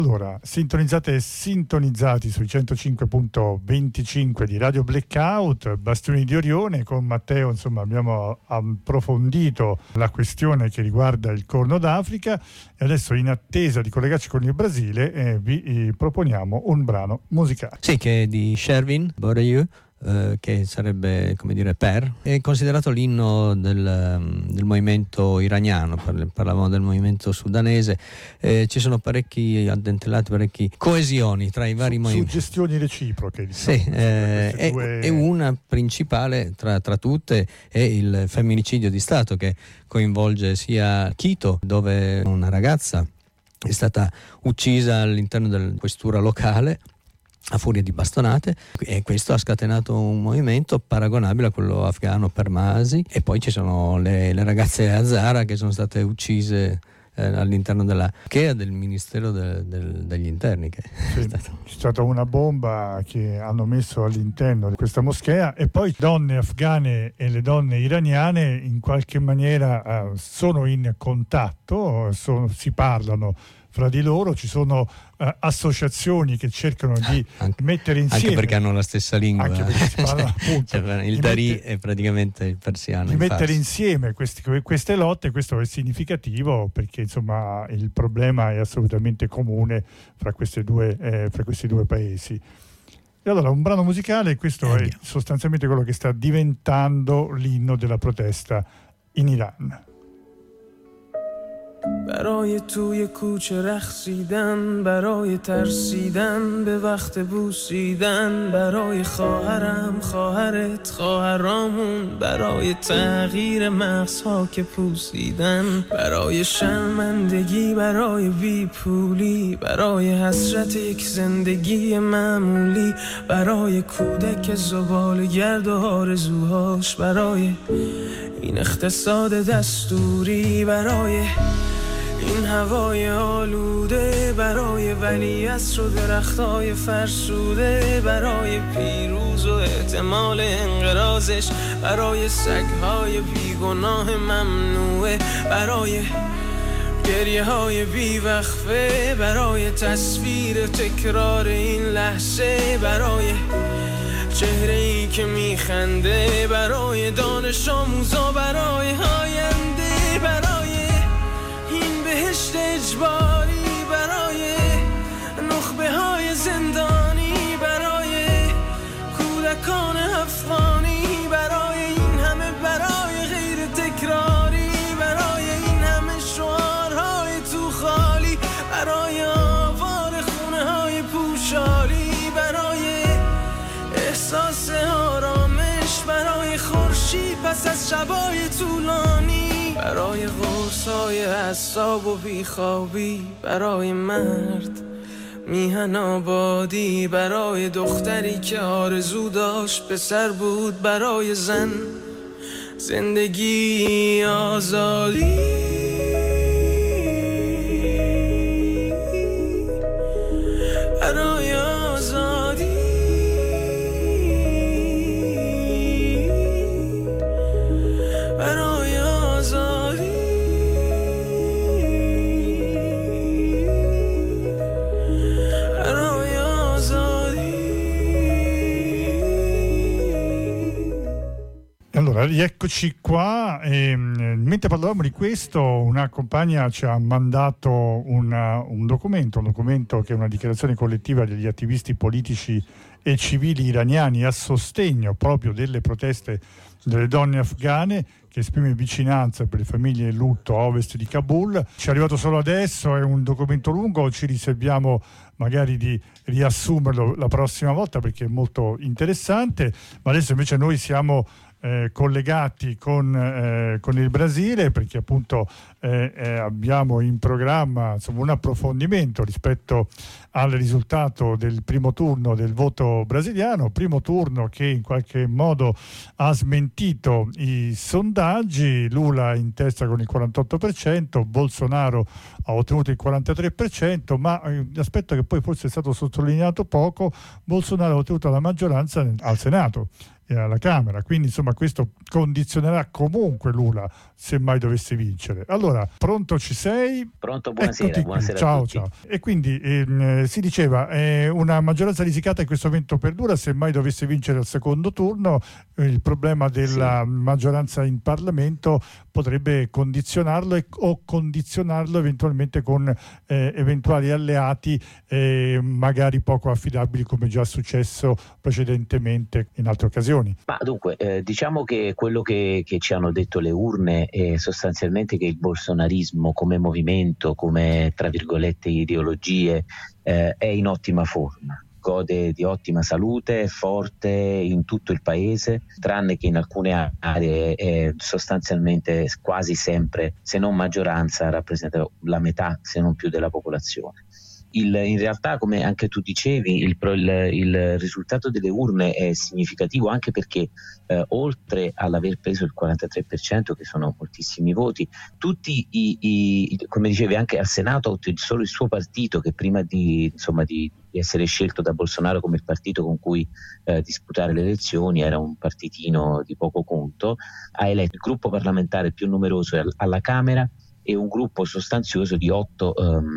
Allora, sintonizzate e sintonizzati sui 105.25 di Radio Blackout, Bastioni di Orione. Con Matteo, insomma, abbiamo approfondito la questione che riguarda il Corno d'Africa e adesso, in attesa di collegarci con il Brasile, vi proponiamo un brano musicale. Sì, che è di Shervin Boreyu, che sarebbe, come dire, è considerato l'inno del movimento iraniano. Parlavamo del movimento sudanese, ci sono parecchi addentellati, parecchi coesioni tra i vari movimenti, suggestioni reciproche, diciamo. Sì, e una principale tra tutte è il femminicidio di Stato, che coinvolge sia Quito, dove una ragazza è stata uccisa all'interno della questura locale a furia di bastonate, e questo ha scatenato un movimento paragonabile a quello afghano per Masi. E poi ci sono le ragazze Hazara che sono state uccise all'interno del Ministero degli Interni, che sì, c'è stata una bomba che hanno messo all'interno di questa moschea. E poi donne afghane e le donne iraniane in qualche maniera sono in contatto, si parlano fra di loro, ci sono associazioni che cercano di mettere insieme, anche perché hanno la stessa lingua, anche perché si parla, appunto, il Dari è praticamente il persiano, di mettere insieme queste lotte. Questo è significativo perché, insomma, il problema è assolutamente comune fra questi due paesi. E allora, un brano musicale, questo è sostanzialmente quello che sta diventando l'inno della protesta in Iran. برای توی کوچه رقصیدن، برای ترسیدن به وقت بوسیدن، برای خواهرم، خواهرت، خواهرامون، برای تغییر مغزها که پوسیدن، برای شرمندگی، برای بیپولی، برای حسرت یک زندگی معمولی، برای کودک زباله‌گرد و آرزوهاش، برای این اقتصاد دستوری، برای این هوای آلوده، برای ولیعصر و درختای فرسوده، برای پیروز و احتمال انقراضش، برای سگهای بیگناه ممنوعه، برای گریه های بیوقفه، برای تصویر تکرار این لحظه، برای چهره ای که میخنده، برای دانش آموزا، برای آینده، برای این بهشت اجباری، برای نخبه های زندانی، برای کودکان افغانی، برای این همه برای غیر تکراری، برای این همه شعارهای تو خالی، برای آوار خونه های پوشالی، برای احساس آرامش، برای خورشید پس از شبای طولانی، برای غرصای اعصاب و بیخوابی، برای مرد میهن آبادی، برای دختری که آرزو داشت پسر بود، برای زن زندگی آزادی، برای آزادی، برای آزادی، برای آزادی. Allora, rieccoci qua. Mentre parlavamo di questo, una compagna ci ha mandato un documento che è una dichiarazione collettiva degli attivisti politici e civili iraniani a sostegno proprio delle proteste delle donne afghane, che esprime vicinanza per le famiglie in lutto a ovest di Kabul. Ci è arrivato solo adesso, è un documento lungo, ci riserviamo magari di riassumerlo la prossima volta perché è molto interessante, ma adesso invece noi siamo collegati con il Brasile, perché appunto abbiamo in programma, insomma, un approfondimento rispetto al risultato del primo turno del voto brasiliano, primo turno che in qualche modo ha smentito i sondaggi. Lula in testa con il 48%, Bolsonaro ha ottenuto il 43%, ma l'aspetto che poi forse è stato sottolineato poco, Bolsonaro ha ottenuto la maggioranza al Senato alla Camera, quindi insomma questo condizionerà comunque Lula se mai dovesse vincere. Allora, pronto, ci sei? Pronto, buonasera. Buonasera ciao, a tutti. ciao. E quindi si diceva una maggioranza risicata in questo momento per Lula, se mai dovesse vincere al secondo turno. Il problema della maggioranza in Parlamento potrebbe condizionarlo o condizionarlo eventualmente con eventuali alleati magari poco affidabili, come già successo precedentemente in altre occasioni. Ma dunque, diciamo che quello che ci hanno detto le urne è sostanzialmente che il bolsonarismo come movimento, come tra virgolette ideologie, è in ottima forma. Gode di ottima salute, forte in tutto il paese, tranne che in alcune aree sostanzialmente quasi sempre, se non maggioranza, rappresenta la metà, se non più, della popolazione. In realtà, come anche tu dicevi, il risultato delle urne è significativo anche perché oltre all'aver preso il 43%, che sono moltissimi voti, tutti come dicevi, anche al Senato solo il suo partito, che prima di essere scelto da Bolsonaro come il partito con cui disputare le elezioni, era un partitino di poco conto, ha eletto il gruppo parlamentare più numeroso alla Camera e un gruppo sostanzioso di 8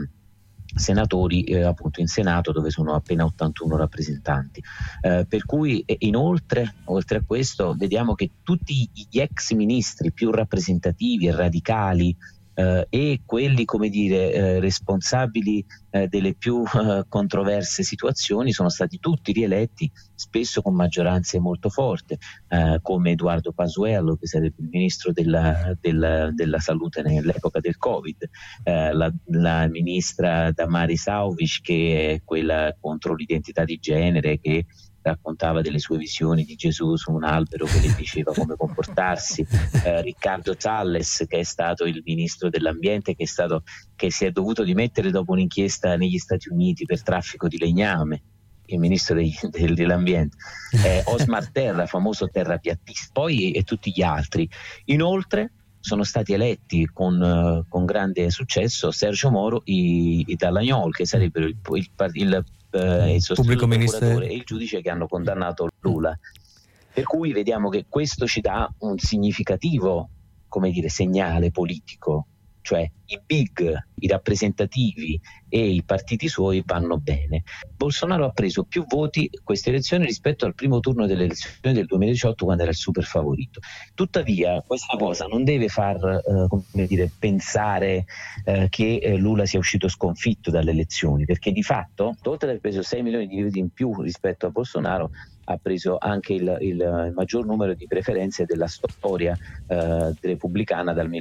senatori appunto in Senato, dove sono appena 81 rappresentanti, per cui inoltre, oltre a questo, vediamo che tutti gli ex ministri più rappresentativi e radicali e quelli, come dire, responsabili delle più controverse situazioni sono stati tutti rieletti, spesso con maggioranze molto forti, come Eduardo Pazuello, che sarebbe il ministro della salute nell'epoca del Covid, la ministra Damaris Auvic, che è quella contro l'identità di genere, che raccontava delle sue visioni di Gesù su un albero che le diceva come comportarsi, Riccardo Salles, che è stato il ministro dell'ambiente, che si è dovuto dimettere dopo un'inchiesta negli Stati Uniti per traffico di legname, il ministro dell'ambiente, Osmar Terra, famoso terrapiattista, poi e tutti gli altri. Inoltre sono stati eletti con grande successo Sergio Moro e Dallagnol, che sarebbero il sostituto procuratore e il giudice che hanno condannato Lula. Per cui vediamo che questo ci dà un significativo, come dire, segnale politico, cioè i big, i rappresentativi e i partiti suoi vanno bene. Bolsonaro ha preso più voti queste elezioni rispetto al primo turno delle elezioni del 2018, quando era il super favorito. Tuttavia questa cosa non deve far pensare che Lula sia uscito sconfitto dalle elezioni, perché di fatto, oltre ad aver preso 6 milioni di voti in più rispetto a Bolsonaro, ha preso anche il maggior numero di preferenze della storia repubblicana dal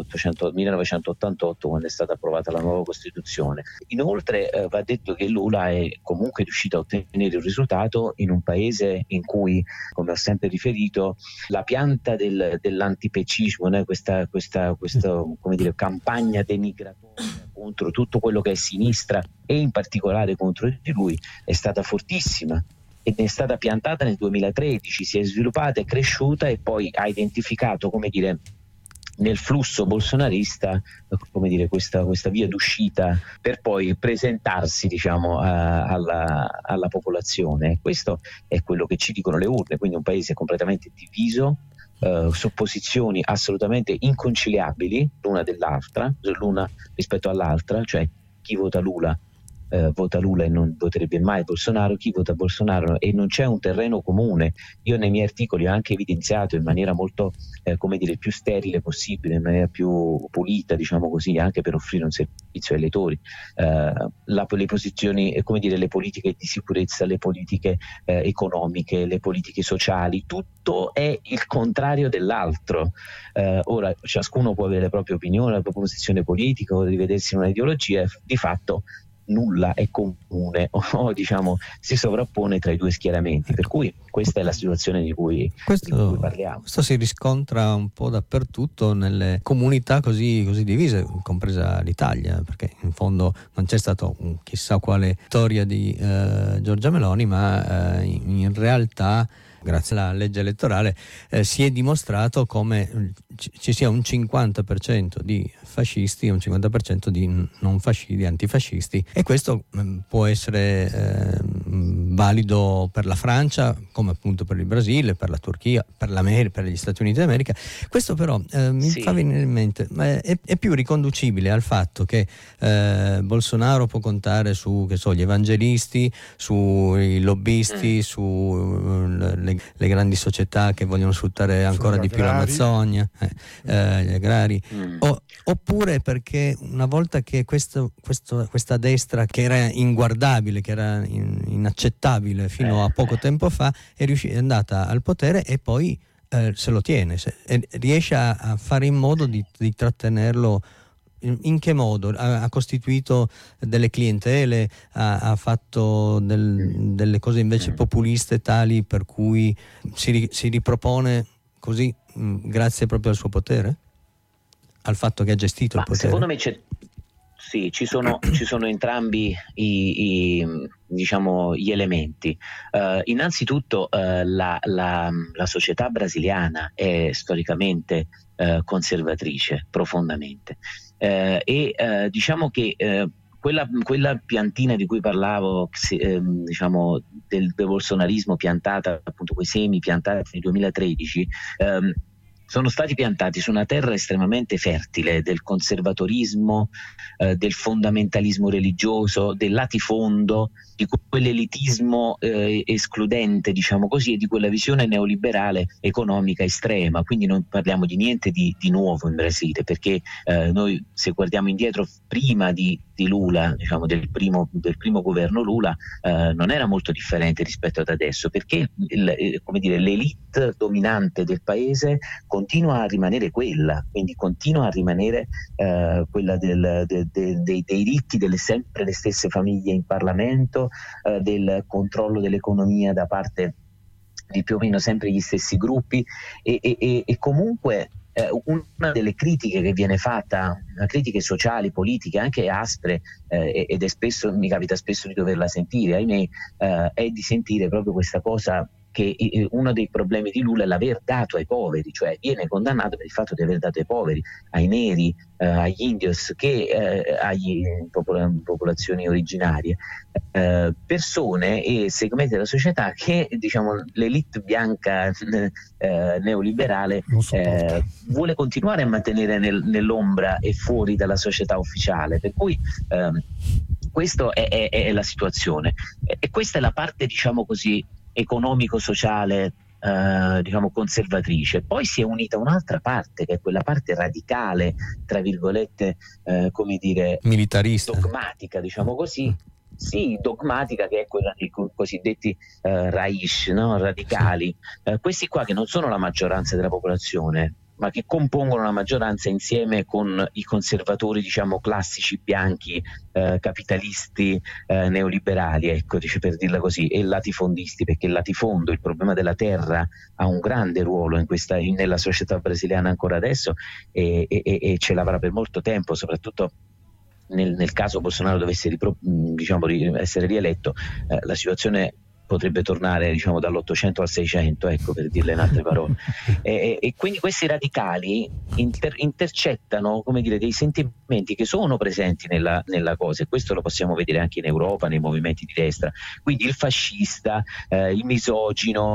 1988, quando è stata approvata la nuova Costituzione. Inoltre va detto che Lula è comunque riuscito a ottenere un risultato in un paese in cui, come ho sempre riferito, la pianta dell'antipecismo, questa come dire, campagna denigratoria contro tutto quello che è sinistra e in particolare contro di lui, è stata fortissima. Ed è stata piantata nel 2013, si è sviluppata, è cresciuta e poi ha identificato, come dire, nel flusso bolsonarista, come dire, questa via d'uscita per poi presentarsi, diciamo, alla popolazione. Questo è quello che ci dicono le urne, quindi un paese completamente diviso, su posizioni assolutamente inconciliabili l'una rispetto all'altra, cioè chi vota Lula e non voterebbe mai Bolsonaro, chi vota Bolsonaro, e non c'è un terreno comune. Io nei miei articoli ho anche evidenziato in maniera molto più sterile possibile, in maniera più pulita, diciamo così, anche per offrire un servizio ai lettori, le posizioni, le politiche di sicurezza, le politiche economiche, le politiche sociali, tutto è il contrario dell'altro. Ora ciascuno può avere la propria opinione, la propria posizione politica o rivedersi in una ideologia, di fatto nulla è comune o si sovrappone tra i due schieramenti, per cui questa è la situazione di cui parliamo. Questo si riscontra un po' dappertutto nelle comunità così divise, compresa l'Italia, perché in fondo non c'è stato chissà quale vittoria di Giorgia Meloni, ma in realtà, grazie alla legge elettorale, si è dimostrato come ci sia un 50% di fascisti e un 50% di non fascisti, antifascisti, e questo può essere valido per la Francia come appunto per il Brasile, per la Turchia, per gli Stati Uniti d'America. Questo però mi fa venire in mente, è più riconducibile al fatto che Bolsonaro può contare su gli evangelisti, sui lobbisti, su le grandi società che vogliono sfruttare ancora di più l'Amazzonia, gli agrari, oppure perché una volta che questa destra, che era inguardabile, che era inaccettabile fino a poco tempo fa, è andata al potere e poi se lo tiene, riesce a fare in modo di trattenerlo. In che modo? Ha costituito delle clientele, ha fatto delle cose invece populiste tali per cui si ripropone così grazie proprio al suo potere? Al fatto che ha gestito il potere? Secondo me ci sono entrambi gli elementi. Innanzitutto la società brasiliana è storicamente conservatrice profondamente, diciamo che quella piantina di cui parlavo, del bolsonarismo piantata, appunto quei semi piantati nel 2013, sono stati piantati su una terra estremamente fertile del conservatorismo, del fondamentalismo religioso, del latifondo, di quell'elitismo escludente, diciamo così, e di quella visione neoliberale economica estrema. Quindi non parliamo di niente di nuovo in Brasile, perché noi, se guardiamo indietro, prima di Lula, diciamo del primo governo Lula, non era molto differente rispetto ad adesso, perché l'elite dominante del paese continua a rimanere quella, quindi continua a rimanere quella dei ricchi, delle sempre le stesse famiglie in Parlamento, del controllo dell'economia da parte di più o meno sempre gli stessi gruppi, e comunque una delle critiche che viene fatta, critiche sociali, politiche, anche aspre, ed mi capita spesso di doverla sentire, ahimè, è di sentire proprio questa cosa che uno dei problemi di Lula è l'aver dato ai poveri, cioè viene condannato per il fatto di aver dato ai poveri, ai neri, agli indios, che alle popolazioni originarie, persone e segmenti della società che, diciamo, l'elite bianca neoliberale vuole continuare a mantenere nell'ombra e fuori dalla società ufficiale, per cui questa è la situazione, e questa è la parte, diciamo così, economico-sociale, diciamo conservatrice. Poi si è unita un'altra parte, che è quella parte radicale, tra virgolette, come dire, militarista, dogmatica, diciamo così. Sì, dogmatica, che è quella dei cosiddetti Raish, no? Radicali, questi qua che non sono la maggioranza della popolazione, ma che compongono la maggioranza insieme con i conservatori, diciamo, classici bianchi, capitalisti, neoliberali, ecco, per dirla così, e latifondisti, perché il latifondo, il problema della terra, ha un grande ruolo nella società brasiliana ancora adesso, e ce l'avrà per molto tempo, soprattutto nel caso Bolsonaro dovesse essere rieletto. La situazione potrebbe tornare, diciamo, dall'800 al 600, ecco, per dirle in altre parole. E quindi questi radicali intercettano, come dire, dei sentimenti che sono presenti nella cosa, e questo lo possiamo vedere anche in Europa, nei movimenti di destra. Quindi il fascista, il misogino,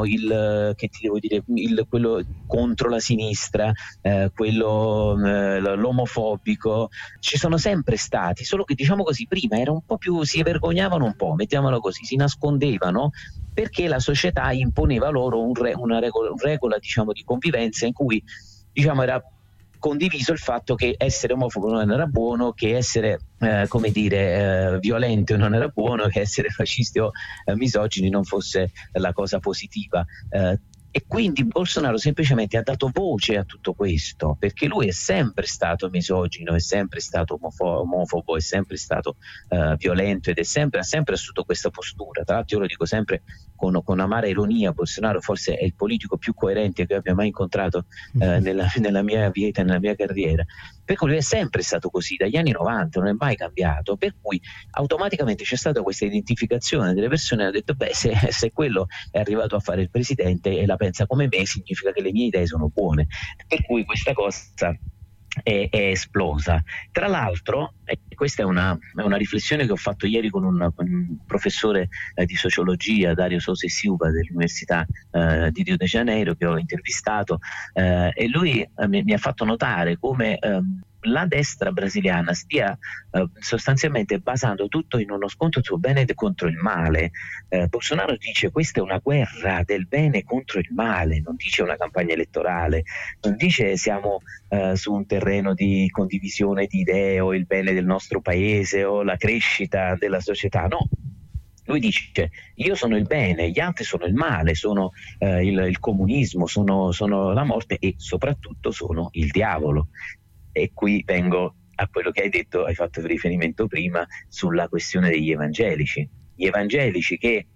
quello contro la sinistra, quello l'omofobico, ci sono sempre stati, solo che, diciamo così, prima era un po' più, si vergognavano un po', mettiamolo così, si nascondevano, perché la società imponeva loro una regola, diciamo, di convivenza, in cui, diciamo, era condiviso il fatto che essere omofobo non era buono, che essere violento non era buono, che essere fascisti o misogini non fosse la cosa positiva. E quindi Bolsonaro semplicemente ha dato voce a tutto questo, perché lui è sempre stato misogino, è sempre stato omofobo, è sempre stato violento, ed ha sempre assunto questa postura. Tra l'altro, io lo dico sempre con amara ironia, Bolsonaro forse è il politico più coerente che abbia mai incontrato nella mia vita, nella mia carriera, perché lui è sempre stato così dagli anni 90, non è mai cambiato, per cui automaticamente c'è stata questa identificazione delle persone, hanno detto, beh, se quello è arrivato a fare il presidente e la pensa come me, significa che le mie idee sono buone, per cui questa cosa è esplosa. Tra l'altro, questa è una riflessione che ho fatto ieri con un professore di sociologia, Dario Sosa e Silva, dell'Università di Rio de Janeiro, che ho intervistato, e lui mi ha fatto notare come la destra brasiliana stia sostanzialmente basando tutto in uno scontro sul bene contro il male. Bolsonaro dice: questa è una guerra del bene contro il male, non dice una campagna elettorale, non dice siamo su un terreno di condivisione di idee o il bene del nostro paese o la crescita della società, no. Lui dice: io sono il bene, gli altri sono il male, sono il comunismo, sono la morte e soprattutto sono il diavolo. E qui vengo a quello che hai detto, hai fatto riferimento prima sulla questione degli evangelici. Gli evangelici che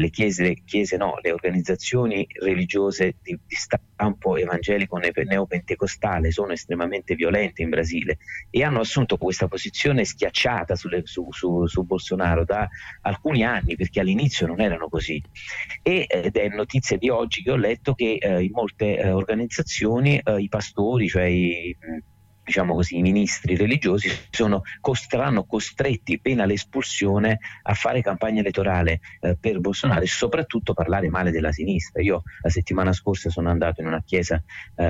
le organizzazioni religiose di stampo evangelico neopentecostale sono estremamente violente in Brasile e hanno assunto questa posizione schiacciata su Bolsonaro da alcuni anni, perché all'inizio non erano così. Ed è notizia di oggi che ho letto che in molte organizzazioni i pastori, cioè i ministri religiosi saranno costretti, pena l'espulsione, a fare campagna elettorale per Bolsonaro e soprattutto parlare male della sinistra. Io la settimana scorsa sono andato in una chiesa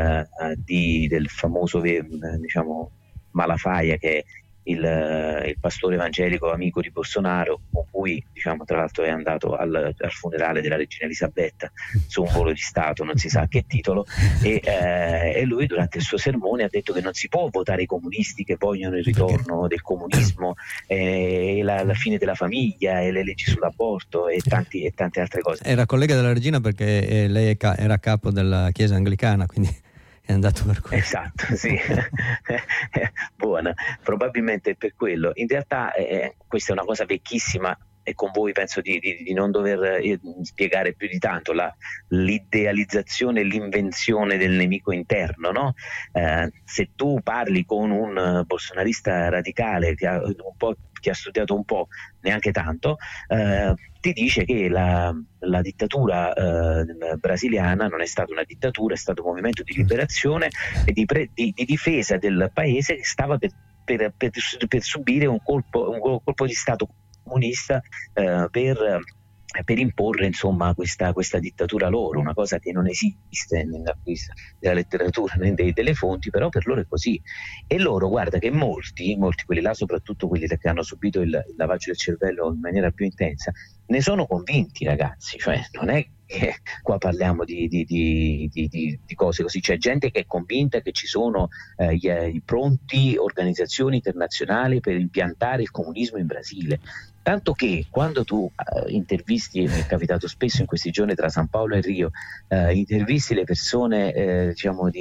del famoso Malafaia, che è il pastore evangelico amico di Bolsonaro, con cui tra l'altro è andato al funerale della regina Elisabetta su un volo di Stato, non si sa a che titolo, e lui durante il suo sermone ha detto che non si può votare i comunisti che vogliono il ritorno del comunismo e la fine della famiglia e le leggi sull'aborto e tante altre cose. Era collega della regina perché lei era capo della chiesa anglicana, quindi è andato per quello. Esatto, sì. Buona, probabilmente per quello. In realtà questa è una cosa vecchissima e con voi penso di non dover spiegare più di tanto l'idealizzazione e l'invenzione del nemico interno, no? Se tu parli con un bolsonarista radicale che ha studiato un po', neanche tanto, ti dice che la dittatura brasiliana non è stata una dittatura, è stato un movimento di liberazione e di difesa del paese che stava per subire un colpo di Stato comunista per imporre insomma questa dittatura loro, una cosa che non esiste nella letteratura né delle fonti, però per loro è così. E loro, guarda che molti quelli là, soprattutto quelli che hanno subito il lavaggio del cervello in maniera più intensa, ne sono convinti, ragazzi, cioè non è che qua parliamo di cose così, c'è gente che è convinta che ci sono pronti organizzazioni internazionali per impiantare il comunismo in Brasile. Tanto che quando tu intervisti, mi è capitato spesso in questi giorni tra San Paolo e Rio, intervisti le persone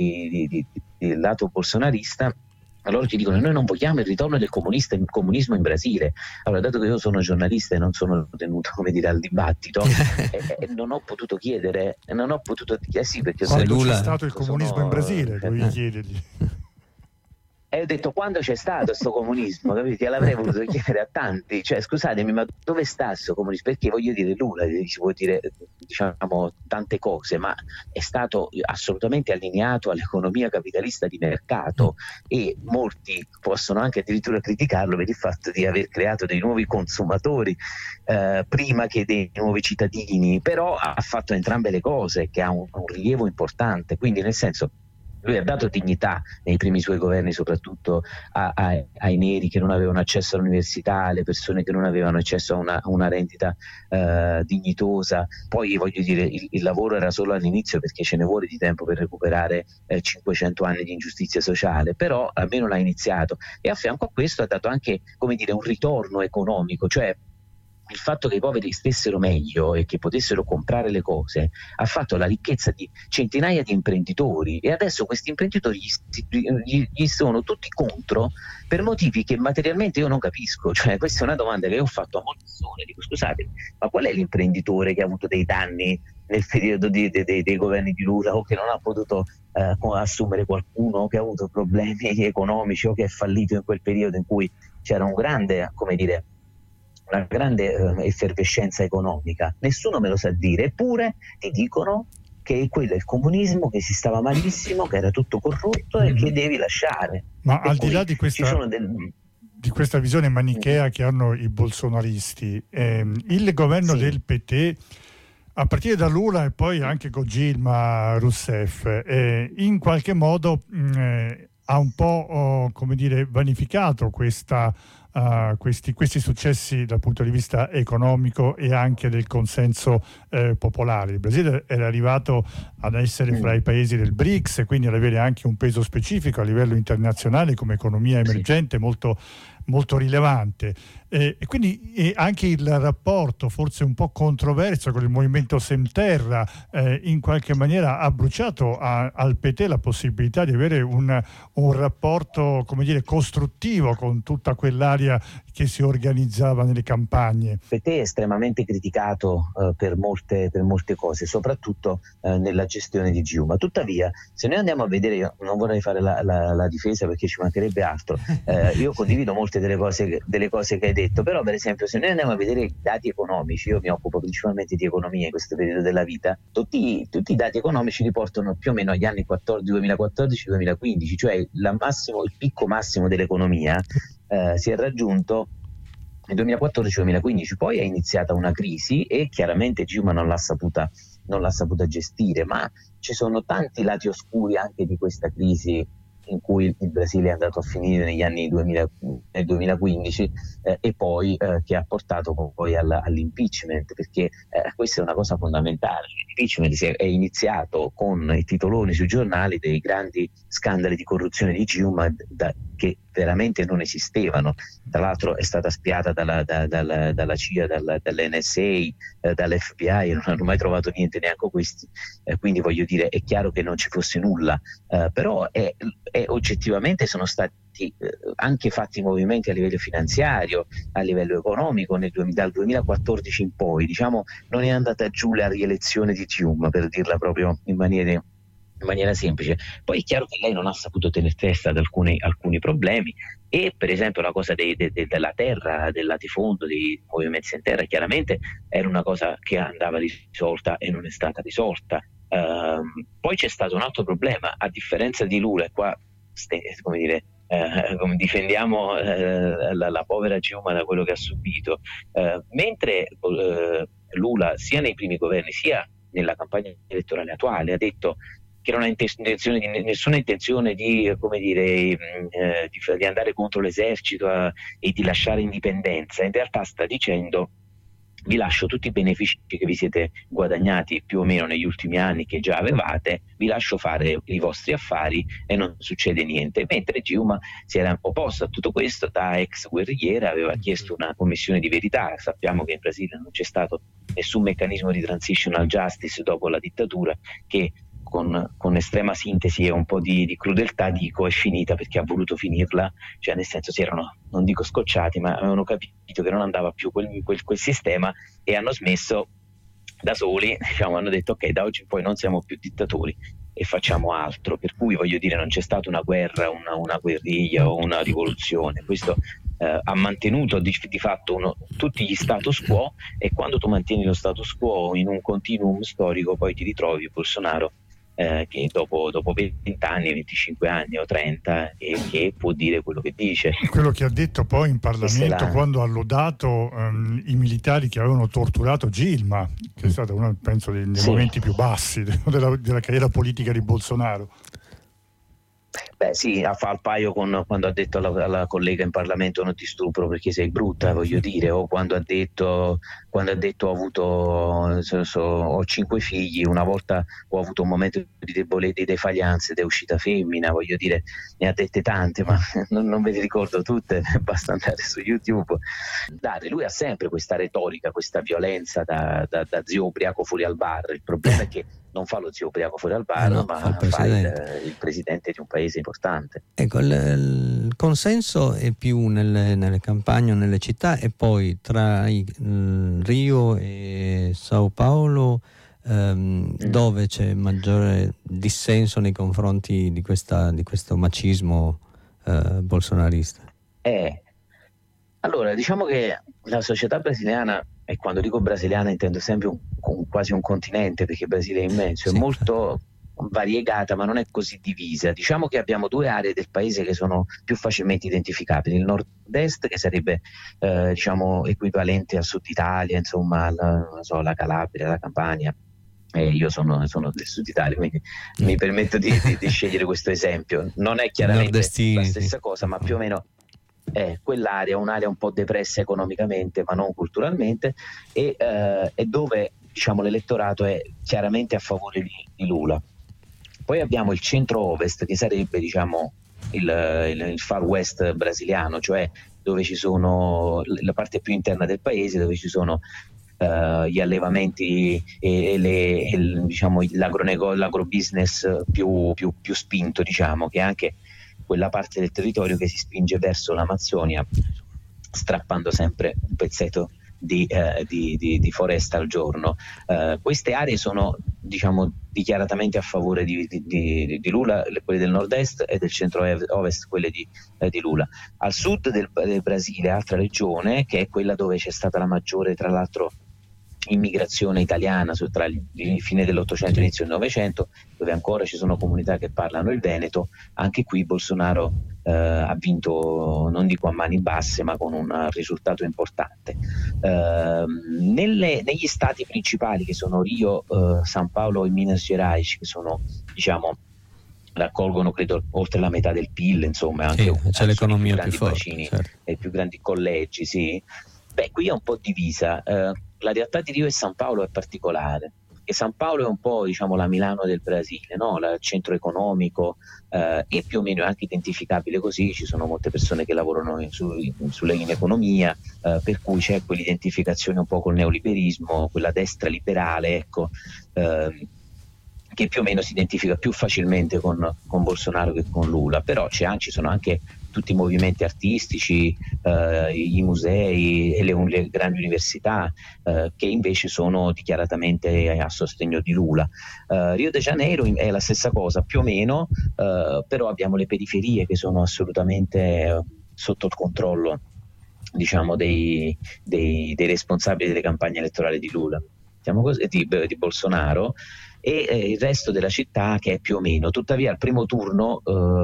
del lato bolsonarista, allora ti dicono: noi non vogliamo il ritorno del comunismo in Brasile. Allora, dato che io sono giornalista e non sono tenuto al dibattito, non ho potuto chiedere, sì, perché quando c'è stato il comunismo in Brasile, devi chiedergli. E ho detto: quando c'è stato questo comunismo, capite? L'avrei voluto chiedere a tanti, cioè scusatemi, ma dove sta questo comunismo? Perché voglio dire, Lula si può dire tante cose, ma è stato assolutamente allineato all'economia capitalista di mercato e molti possono anche addirittura criticarlo per il fatto di aver creato dei nuovi consumatori prima che dei nuovi cittadini, però ha fatto entrambe le cose, che ha un rilievo importante, quindi nel senso lui ha dato dignità nei primi suoi governi soprattutto ai neri che non avevano accesso all'università, alle persone che non avevano accesso a una rendita dignitosa. Poi voglio dire, il lavoro era solo all'inizio, perché ce ne vuole di tempo per recuperare 500 anni di ingiustizia sociale, però almeno l'ha iniziato, e a fianco a questo ha dato anche, come dire, un ritorno economico, cioè il fatto che i poveri stessero meglio e che potessero comprare le cose ha fatto la ricchezza di centinaia di imprenditori, e adesso questi imprenditori gli sono tutti contro per motivi che materialmente io non capisco. Cioè, questa è una domanda che io ho fatto a molte persone, dico: scusate, ma qual è l'imprenditore che ha avuto dei danni nel periodo dei governi di Lula, o che non ha potuto assumere qualcuno, o che ha avuto problemi economici, o che è fallito in quel periodo in cui c'era una grande effervescenza economica? Nessuno me lo sa dire, eppure ti dicono che è quello, il comunismo, che si stava malissimo, che era tutto corrotto e che devi lasciare. Ma E al di poi là di questa, di questa visione manichea che hanno i bolsonaristi, il governo del PT, a partire da Lula e poi anche con Dilma Rousseff, in qualche modo ha un po' come dire vanificato questi successi dal punto di vista economico e anche del consenso popolare. Il Brasile era arrivato ad essere fra i paesi del BRICS e quindi ad avere anche un peso specifico a livello internazionale come economia emergente molto, molto rilevante. E quindi anche il rapporto forse un po' controverso con il movimento Sem Terra in qualche maniera ha bruciato al PT la possibilità di avere un rapporto, come dire, costruttivo con tutta quell'area che si organizzava nelle campagne. Il PT è estremamente criticato per molte cose, soprattutto nella gestione di Dilma. Tuttavia, se noi andiamo a vedere, io non vorrei fare la difesa perché ci mancherebbe altro, io condivido molte delle cose che hai detto, però per esempio se noi andiamo a vedere i dati economici, io mi occupo principalmente di economia in questo periodo della vita, tutti i dati economici riportano più o meno agli anni 2014-2015, cioè il picco massimo dell'economia si è raggiunto nel 2014-2015, poi è iniziata una crisi e chiaramente Dilma non l'ha saputa gestire, ma ci sono tanti lati oscuri anche di questa crisi in cui il Brasile è andato a finire negli anni 2015 e poi che ha portato poi all'impeachment, perché questa è una cosa fondamentale. L'impeachment è iniziato con i titoloni sui giornali dei grandi scandali di corruzione di Dilma che veramente non esistevano. Tra l'altro è stata spiata dalla CIA, dall'NSA, dall'FBI, e non hanno mai trovato niente neanche questi, quindi voglio dire è chiaro che non ci fosse nulla, però oggettivamente sono stati anche fatti movimenti a livello finanziario, a livello economico dal 2014 in poi, diciamo, non è andata giù la rielezione di Dilma, per dirla proprio in maniera semplice. Poi è chiaro che lei non ha saputo tenere testa ad alcuni problemi, e per esempio la cosa della terra, del latifondo, dei movimenti in terra, chiaramente era una cosa che andava risolta e non è stata risolta. Poi c'è stato un altro problema, a differenza di Lula, e qua come dire difendiamo la povera Dilma da quello che ha subito, mentre Lula sia nei primi governi sia nella campagna elettorale attuale ha detto che non ha nessuna intenzione di andare contro l'esercito e di lasciare indipendenza. In realtà sta dicendo: vi lascio tutti i benefici che vi siete guadagnati più o meno negli ultimi anni, che già avevate, vi lascio fare i vostri affari e non succede niente. Mentre Dilma si era opposta a tutto questo, da ex guerrigliera aveva chiesto una commissione di verità. Sappiamo che in Brasile non c'è stato nessun meccanismo di transitional justice dopo la dittatura, che con estrema sintesi e un po' di crudeltà dico è finita, perché ha voluto finirla, cioè nel senso si erano, non dico scocciati, ma avevano capito che non andava più quel sistema e hanno smesso da soli, diciamo, hanno detto ok, da oggi in poi non siamo più dittatori e facciamo altro. Per cui voglio dire, non c'è stata una guerra, una guerriglia o una rivoluzione. Questo ha mantenuto di fatto tutti gli status quo, e quando tu mantieni lo status quo in un continuum storico poi ti ritrovi Bolsonaro che dopo 20 anni, 25 anni o 30 e che può dire quello che dice. Quello che ha detto poi in Parlamento quando ha lodato i militari che avevano torturato Dilma, che è stato uno, penso, dei momenti più bassi della carriera politica di Bolsonaro. Beh sì, fa il paio con quando ha detto alla collega in Parlamento non ti stupro perché sei brutta, voglio dire, o quando ha detto ho 5 figli, una volta ho avuto un momento di debolezza, di defaglianza ed è uscita femmina, voglio dire, ne ha dette tante, ma non ve le ricordo tutte, basta andare su YouTube. Lui ha sempre questa retorica, questa violenza da zio ubriaco fuori al bar. Il problema è che non fa lo zio ubriaco fuori al bar, ma fa il presidente di un paese importante. Ecco, il consenso è più nelle campagne o nelle città, e poi tra Rio e Sao Paulo dove c'è maggiore dissenso nei confronti di questo macismo bolsonarista? Allora, diciamo che la società brasiliana e quando dico brasiliana intendo sempre quasi un continente, perché il Brasile è immenso, è molto variegata, ma non è così divisa. Diciamo che abbiamo due aree del paese che sono più facilmente identificabili: il nord-est, che sarebbe diciamo equivalente al sud Italia, insomma la Calabria, la Campania. Io sono del sud Italia, quindi mi permetto di scegliere questo esempio. Non è chiaramente la stessa cosa, ma più o meno è quell'area, un'area un po' depressa economicamente ma non culturalmente, e dove diciamo l'elettorato è chiaramente a favore di Lula. Poi abbiamo il centro-ovest, che sarebbe diciamo il far west brasiliano, cioè dove ci sono la parte più interna del paese, dove ci sono gli allevamenti e diciamo l'agrobusiness più spinto, diciamo, che è anche quella parte del territorio che si spinge verso l'Amazzonia, strappando sempre un pezzetto di foresta al giorno. Queste aree sono diciamo dichiaratamente a favore di Lula, quelle del nord-est, e del centro-ovest quelle di Lula. Al sud del Brasile, altra regione, che è quella dove c'è stata la maggiore, tra l'altro, immigrazione italiana tra il fine dell'Ottocento e inizio del Novecento, dove ancora ci sono comunità che parlano il veneto. Anche qui Bolsonaro ha vinto, non dico a mani basse, ma con un risultato importante. Negli stati principali, che sono Rio, San Paolo e Minas Gerais, che sono diciamo raccolgono credo oltre la metà del PIL, insomma, anche c'è l'economia più forte, bacini, certo, e i più grandi collegi, sì. Beh, qui è un po' divisa. La realtà di Rio e San Paolo è particolare, e San Paolo è un po' diciamo la Milano del Brasile, no? Il centro economico, e più o meno anche identificabile così. Ci sono molte persone che lavorano in economia, per cui c'è quell'identificazione un po' col neoliberismo, quella destra liberale, ecco, che più o meno si identifica più facilmente con Bolsonaro che con Lula. Però ci sono anche tutti i movimenti artistici, i musei e le grandi università, che invece sono dichiaratamente a sostegno di Lula. Rio de Janeiro è la stessa cosa più o meno, però abbiamo le periferie che sono assolutamente sotto il controllo diciamo dei responsabili delle campagne elettorali di Lula, diciamo così, di Bolsonaro, e il resto della città che è più o meno. Tuttavia al primo turno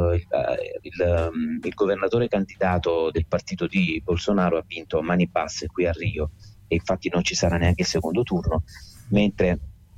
il governatore candidato del partito di Bolsonaro ha vinto a mani basse qui a Rio, e infatti non ci sarà neanche il secondo turno, mentre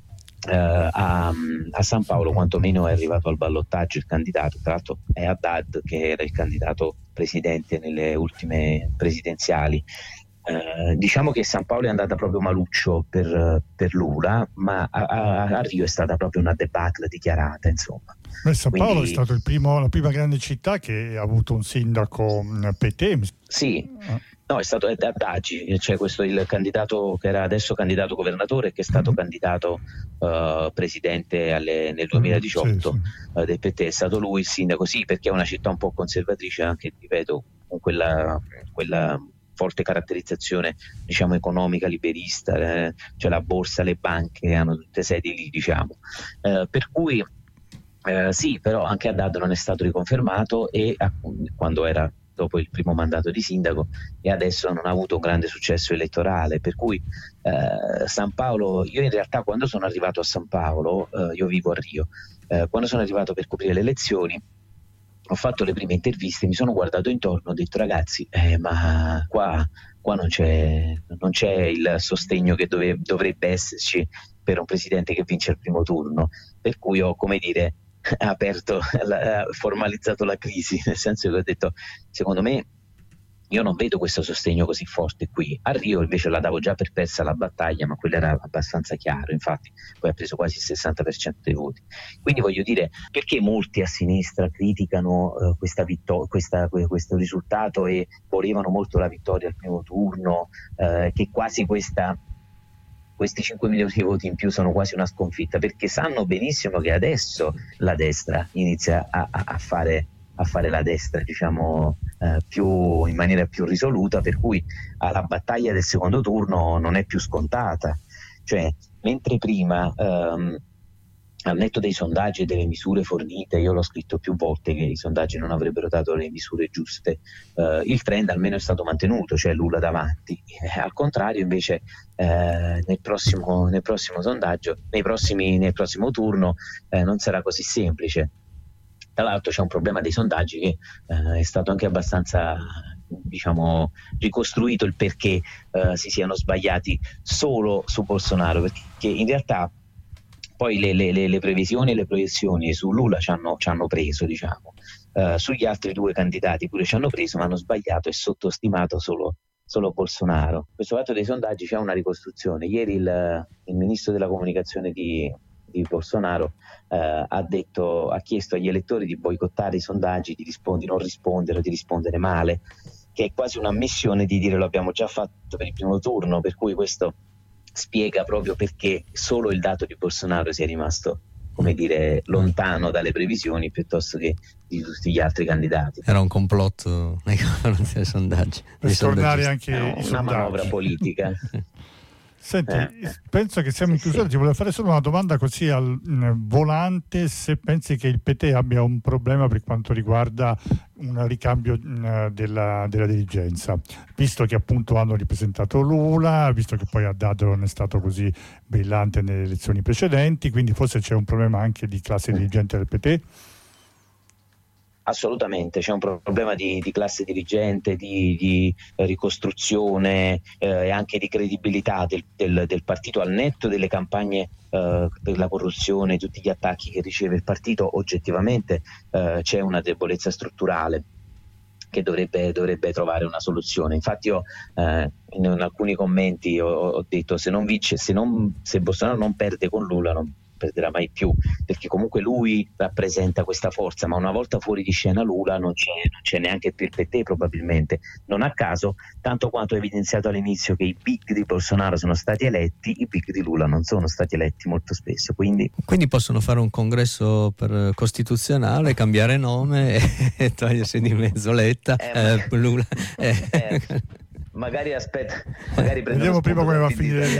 a San Paolo quantomeno è arrivato al ballottaggio il candidato, tra l'altro è Haddad, che era il candidato presidente nelle ultime presidenziali. Diciamo che San Paolo è andata proprio maluccio per Lula, ma a Rio è stata proprio una debacle dichiarata, insomma. San Paolo è stato la prima grande città che ha avuto un sindaco PT. Sì, no, è stato Haddad, cioè questo il candidato che era adesso candidato governatore, che è stato candidato presidente nel 2018 del PT. È stato lui il sindaco, sì, perché è una città un po' conservatrice, anche, ripeto, con quella forte caratterizzazione diciamo economica liberista, cioè la borsa, le banche hanno tutte sedi lì, diciamo, per cui sì, però anche Haddad non è stato riconfermato, e quando era dopo il primo mandato di sindaco, e adesso non ha avuto un grande successo elettorale, per cui San Paolo, io in realtà quando sono arrivato a San Paolo, io vivo a Rio, quando sono arrivato per coprire le elezioni ho fatto le prime interviste, mi sono guardato intorno, ho detto ragazzi, ma qua non c'è il sostegno che dovrebbe esserci per un presidente che vince il primo turno, per cui ho, come dire, formalizzato la crisi, nel senso che ho detto, secondo me io non vedo questo sostegno così forte qui. A Rio invece la davo già per persa la battaglia, ma quello era abbastanza chiaro, infatti poi ha preso quasi il 60% dei voti. Quindi voglio dire, perché molti a sinistra criticano questo risultato e volevano molto la vittoria al primo turno, che quasi questi 5 milioni di voti in più sono quasi una sconfitta, perché sanno benissimo che adesso la destra inizia a fare la destra, diciamo, in maniera più risoluta, per cui la battaglia del secondo turno non è più scontata. Cioè, mentre prima al netto dei sondaggi e delle misure fornite, io l'ho scritto più volte che i sondaggi non avrebbero dato le misure giuste, il trend almeno è stato mantenuto, cioè Lula davanti. Al contrario invece nel prossimo sondaggio, nel prossimo turno non sarà così semplice. Tra l'altro c'è un problema dei sondaggi che è stato anche abbastanza ricostruito il perché si siano sbagliati solo su Bolsonaro, perché in realtà poi le previsioni e le proiezioni su Lula ci hanno preso, sugli altri due candidati pure ci hanno preso, ma hanno sbagliato e sottostimato solo Bolsonaro. Questo fatto dei sondaggi c'è una ricostruzione. Ieri il ministro della comunicazione di Bolsonaro ha chiesto agli elettori di boicottare i sondaggi, di non rispondere o di rispondere male, che è quasi un'ammissione di dire lo abbiamo già fatto per il primo turno, per cui questo spiega proprio perché solo il dato di Bolsonaro sia rimasto, lontano dalle previsioni piuttosto che di tutti gli altri candidati. Era un complotto nei confronti dei sondaggi. Per tornare anche una sondaggi. manovra politica. Senti, penso che siamo in chiusura, ti volevo fare solo una domanda così al volante, se pensi che il PT abbia un problema per quanto riguarda un ricambio della dirigenza, visto che appunto hanno ripresentato Lula, visto che poi Haddad non è stato così brillante nelle elezioni precedenti, quindi forse c'è un problema anche di classe dirigente del PT? Assolutamente, c'è un problema di classe dirigente, di ricostruzione e anche di credibilità del partito, al netto delle campagne per la corruzione, tutti gli attacchi che riceve il partito. Oggettivamente c'è una debolezza strutturale che dovrebbe trovare una soluzione. Infatti io in alcuni commenti ho detto se Bolsonaro non perde con Lula non perderà mai più, perché comunque lui rappresenta questa forza, ma una volta fuori di scena Lula non c'è neanche più il PT probabilmente. Non a caso, tanto quanto evidenziato all'inizio che i big di Bolsonaro sono stati eletti, i big di Lula non sono stati eletti molto spesso, quindi possono fare un congresso costituzionale, cambiare nome e togliersi di mezzo Letta, Lula magari vediamo prima come va a finire.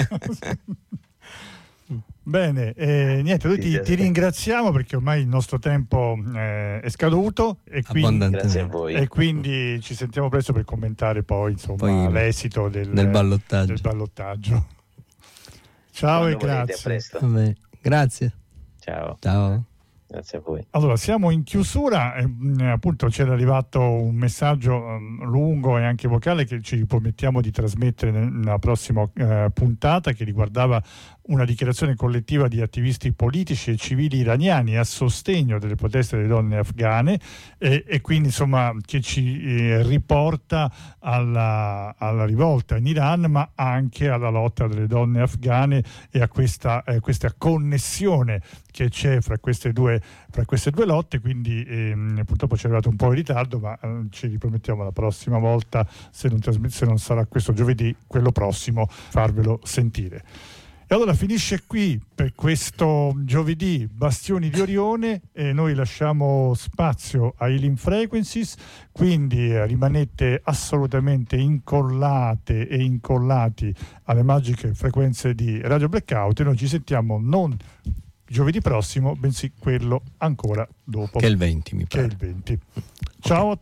Bene, niente, noi ti ringraziamo perché ormai il nostro tempo è scaduto e quindi, grazie a voi. E quindi ci sentiamo presto per commentare poi l'esito del ballottaggio. Ciao. Quando e grazie. A presto. Vabbè, grazie. Ciao. Grazie a voi. Allora, siamo in chiusura, appunto c'era arrivato un messaggio lungo e anche vocale che ci promettiamo di trasmettere nella prossima puntata, che riguardava una dichiarazione collettiva di attivisti politici e civili iraniani a sostegno delle proteste delle donne afghane e quindi insomma che ci riporta alla rivolta in Iran, ma anche alla lotta delle donne afghane e a questa connessione che c'è fra queste due lotte. Quindi purtroppo ci è arrivato un po' in ritardo, ma ci ripromettiamo la prossima volta, se non sarà questo giovedì, quello prossimo, farvelo sentire. E allora finisce qui per questo giovedì Bastioni di Orione e noi lasciamo spazio ai Healing Frequencies, quindi rimanete assolutamente incollate e incollati alle magiche frequenze di Radio Blackout e noi ci sentiamo non giovedì prossimo, bensì quello ancora dopo. Che è il 20, mi pare. Che è il 20. Ciao.